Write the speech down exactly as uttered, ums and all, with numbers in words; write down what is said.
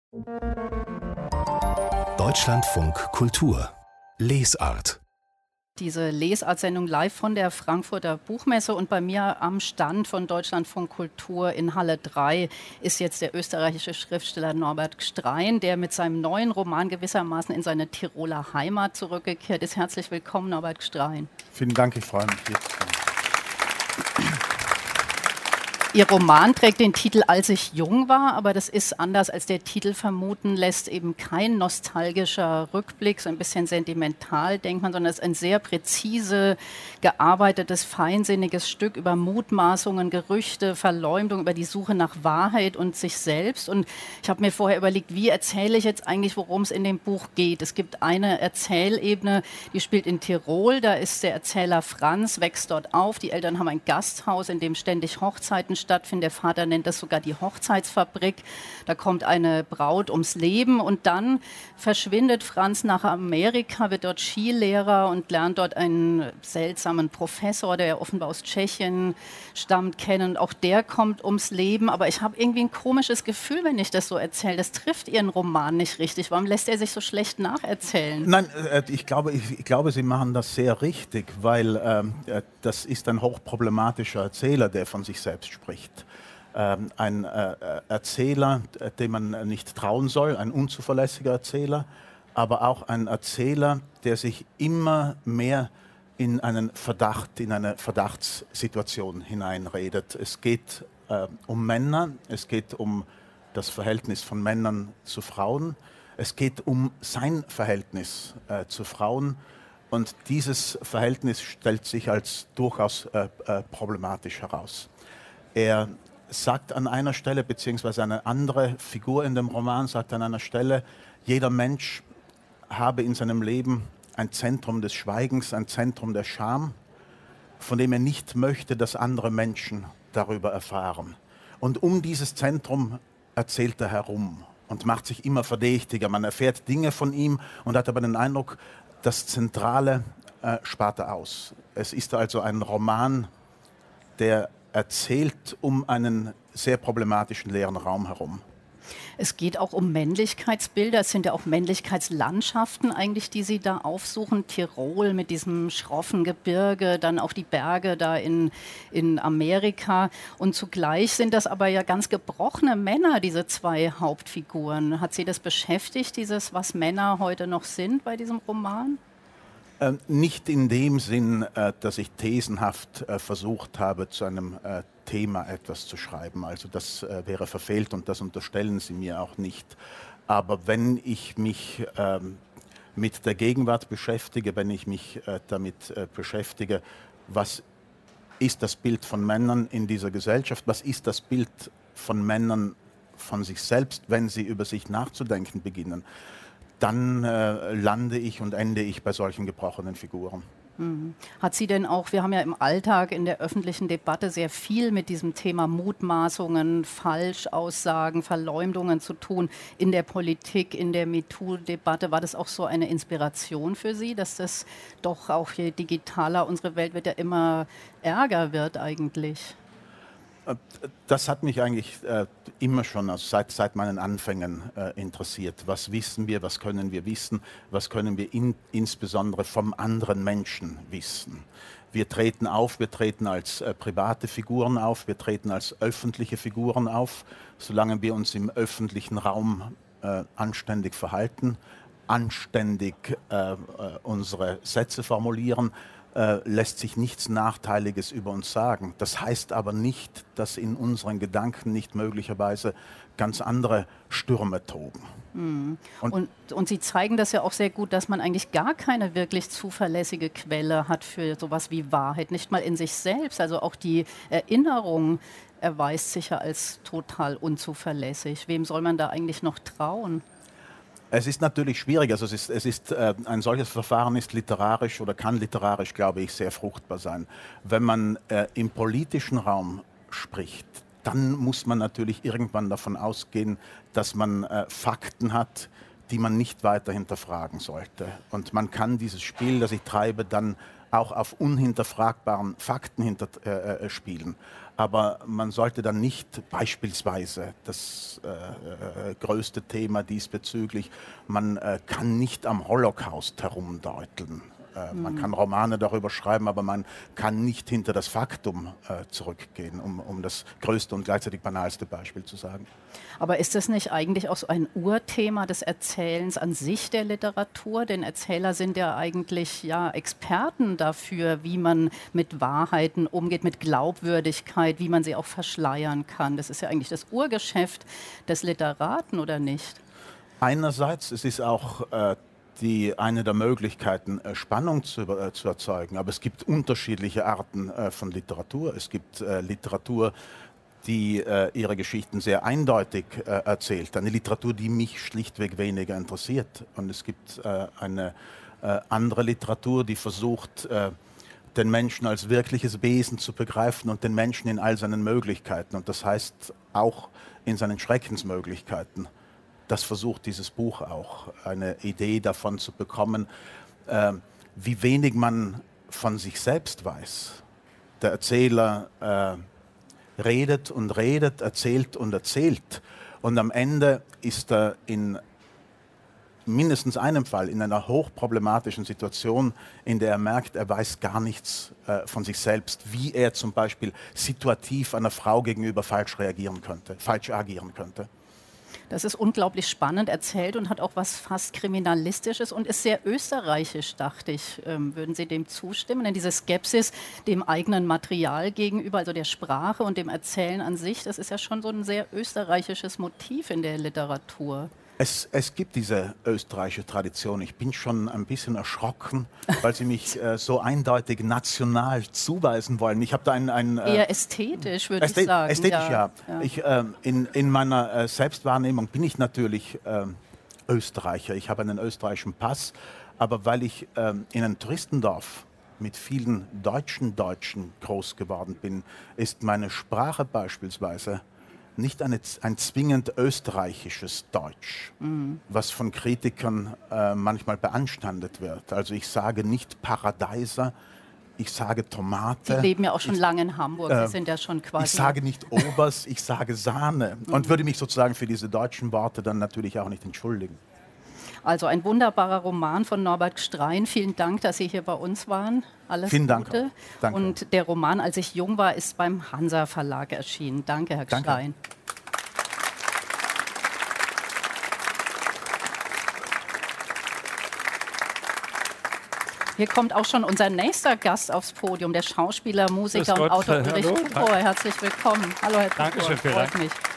Deutschlandfunk Kultur Lesart. Diese Lesart-Sendung live von der Frankfurter Buchmesse, und bei mir am Stand von Deutschlandfunk Kultur in Halle drei ist jetzt der österreichische Schriftsteller Norbert Gstrein, der mit seinem neuen Roman gewissermaßen in seine Tiroler Heimat zurückgekehrt ist. Herzlich willkommen, Norbert Gstrein. Vielen Dank, ich freue mich, hier zu sein. Ihr Roman trägt den Titel Als ich jung war, aber das ist, anders als der Titel vermuten lässt, eben kein nostalgischer Rückblick, so ein bisschen sentimental, denkt man, sondern es ist ein sehr präzise gearbeitetes, feinsinniges Stück über Mutmaßungen, Gerüchte, Verleumdung, über die Suche nach Wahrheit und sich selbst. Und ich habe mir vorher überlegt, wie erzähle ich jetzt eigentlich, worum es in dem Buch geht. Es gibt eine Erzählebene, die spielt in Tirol, da ist der Erzähler Franz, wächst dort auf, die Eltern haben ein Gasthaus, in dem ständig Hochzeiten stattfinden. Der Vater nennt das sogar die Hochzeitsfabrik. Da kommt eine Braut ums Leben und dann verschwindet Franz nach Amerika, wird dort Skilehrer und lernt dort einen seltsamen Professor, der ja offenbar aus Tschechien stammt, kennen. Auch der kommt ums Leben. Aber ich habe irgendwie ein komisches Gefühl, wenn ich das so erzähle. Das trifft Ihren Roman nicht richtig. Warum lässt er sich so schlecht nacherzählen? Nein, äh, ich, glaube, ich, ich glaube, Sie machen das sehr richtig, weil ähm, das ist ein hochproblematischer Erzähler, der von sich selbst spricht. Ähm, ein äh, Erzähler, dem man nicht trauen soll, ein unzuverlässiger Erzähler, aber auch ein Erzähler, der sich immer mehr in einen Verdacht, in eine Verdachtssituation hineinredet. Es geht äh, um Männer, es geht um das Verhältnis von Männern zu Frauen, es geht um sein Verhältnis äh, zu Frauen, und dieses Verhältnis stellt sich als durchaus äh, äh, problematisch heraus. Er sagt an einer Stelle, beziehungsweise eine andere Figur in dem Roman sagt an einer Stelle, jeder Mensch habe in seinem Leben ein Zentrum des Schweigens, ein Zentrum der Scham, von dem er nicht möchte, dass andere Menschen darüber erfahren. Und um dieses Zentrum erzählt er herum und macht sich immer verdächtiger. Man erfährt Dinge von ihm und hat aber den Eindruck, das Zentrale äh, spart er aus. Es ist also ein Roman, der erzählt um einen sehr problematischen leeren Raum herum. Es geht auch um Männlichkeitsbilder. Es sind ja auch Männlichkeitslandschaften eigentlich, die Sie da aufsuchen. Tirol mit diesem schroffen Gebirge, dann auch die Berge da in, in Amerika. Und zugleich sind das aber ja ganz gebrochene Männer, diese zwei Hauptfiguren. Hat Sie das beschäftigt, dieses, was Männer heute noch sind bei diesem Roman? Äh, nicht in dem Sinn, äh, dass ich thesenhaft äh, versucht habe, zu einem äh, Thema etwas zu schreiben. Also das äh, wäre verfehlt und das unterstellen Sie mir auch nicht. Aber wenn ich mich äh, mit der Gegenwart beschäftige, wenn ich mich äh, damit äh, beschäftige, was ist das Bild von Männern in dieser Gesellschaft, was ist das Bild von Männern von sich selbst, wenn sie über sich nachzudenken beginnen, dann äh, lande ich und ende ich bei solchen gebrochenen Figuren. Mhm. Hat sie denn auch, wir haben ja im Alltag in der öffentlichen Debatte sehr viel mit diesem Thema Mutmaßungen, Falschaussagen, Verleumdungen zu tun, in der Politik, in der MeToo-Debatte. War das auch so eine Inspiration für Sie, dass das doch auch, je digitaler unsere Welt wird, ja immer ärger wird eigentlich? Das hat mich eigentlich äh, immer schon, also seit, seit meinen Anfängen äh, interessiert. Was wissen wir, was können wir wissen, was können wir in, insbesondere vom anderen Menschen wissen. Wir treten auf, wir treten als äh, private Figuren auf, wir treten als öffentliche Figuren auf, solange wir uns im öffentlichen Raum äh, anständig verhalten, anständig äh, äh, unsere Sätze formulieren, Äh, lässt sich nichts Nachteiliges über uns sagen. Das heißt aber nicht, dass in unseren Gedanken nicht möglicherweise ganz andere Stürme toben. Mhm. Und, und, und Sie zeigen das ja auch sehr gut, dass man eigentlich gar keine wirklich zuverlässige Quelle hat für sowas wie Wahrheit, nicht mal in sich selbst. Also auch die Erinnerung erweist sich ja als total unzuverlässig. Wem soll man da eigentlich noch trauen? Es ist natürlich schwierig, also es ist, es ist, äh, ein solches Verfahren ist literarisch oder kann literarisch, glaube ich, sehr fruchtbar sein. Wenn man äh, im politischen Raum spricht, dann muss man natürlich irgendwann davon ausgehen, dass man äh, Fakten hat, die man nicht weiter hinterfragen sollte. Und man kann dieses Spiel, das ich treibe, dann auch auf unhinterfragbaren Fakten hinter, äh, spielen. Aber man sollte dann nicht beispielsweise das äh, äh, größte Thema diesbezüglich, man äh, kann nicht am Holocaust herumdeuteln. Äh, mhm. Man kann Romane darüber schreiben, aber man kann nicht hinter das Faktum äh, zurückgehen, um, um das größte und gleichzeitig banalste Beispiel zu sagen. Aber ist das nicht eigentlich auch so ein Urthema des Erzählens an sich der Literatur? Denn Erzähler sind ja eigentlich ja, Experten dafür, wie man mit Wahrheiten umgeht, mit Glaubwürdigkeit, wie man sie auch verschleiern kann. Das ist ja eigentlich das Urgeschäft des Literaten, oder nicht? Einerseits, es ist auch äh, die, eine der Möglichkeiten, äh, Spannung zu, äh, zu erzeugen. Aber es gibt unterschiedliche Arten äh, von Literatur. Es gibt äh, Literatur, die äh, ihre Geschichten sehr eindeutig äh, erzählt. Eine Literatur, die mich schlichtweg weniger interessiert. Und es gibt äh, eine äh, andere Literatur, die versucht, äh, den Menschen als wirkliches Wesen zu begreifen und den Menschen in all seinen Möglichkeiten. Und das heißt auch in seinen Schreckensmöglichkeiten. Das versucht dieses Buch auch, eine Idee davon zu bekommen, äh, wie wenig man von sich selbst weiß. Der Erzähler äh, redet und redet, erzählt und erzählt. Und am Ende ist er in mindestens einem Fall in einer hochproblematischen Situation, in der er merkt, er weiß gar nichts äh, von sich selbst, wie er zum Beispiel situativ einer Frau gegenüber falsch reagieren könnte, falsch agieren könnte. Das ist unglaublich spannend erzählt und hat auch was fast Kriminalistisches und ist sehr österreichisch, dachte ich. Ähm, würden Sie dem zustimmen? Denn diese Skepsis dem eigenen Material gegenüber, also der Sprache und dem Erzählen an sich, das ist ja schon so ein sehr österreichisches Motiv in der Literatur. Es, es gibt diese österreichische Tradition. Ich bin schon ein bisschen erschrocken, weil Sie mich äh, so eindeutig national zuweisen wollen. Ich habe da ein, ein äh, eher ästhetisch, würde ästhet ich sagen. Ästhetisch, ja. ja. ja. Ich, äh, in, in meiner äh, Selbstwahrnehmung bin ich natürlich äh, Österreicher. Ich habe einen österreichischen Pass, aber weil ich äh, in einem Touristendorf mit vielen deutschen Deutschen groß geworden bin, ist meine Sprache beispielsweise nicht eine, ein zwingend österreichisches Deutsch, mhm. was von Kritikern äh, manchmal beanstandet wird. Also ich sage nicht Paradeiser, ich sage Tomate. Sie leben ja auch schon ich, lange in Hamburg, äh, Sie sind ja schon quasi... Ich sage nicht Obers, ich sage Sahne mhm. und würde mich sozusagen für diese deutschen Worte dann natürlich auch nicht entschuldigen. Also ein wunderbarer Roman von Norbert Gstrein. Vielen Dank, dass Sie hier bei uns waren. Alles Vielen Gute. Dank. Danke. Und der Roman, als ich jung war, ist beim Hansa Verlag erschienen. Danke, Herr Gstrein. Danke. Hier kommt auch schon unser nächster Gast aufs Podium, der Schauspieler, Musiker und Autor Ulrich Tuchor. Herzlich willkommen. Hallo, Herr Tuchor. Dankeschön, vielen Dank. Freut mich.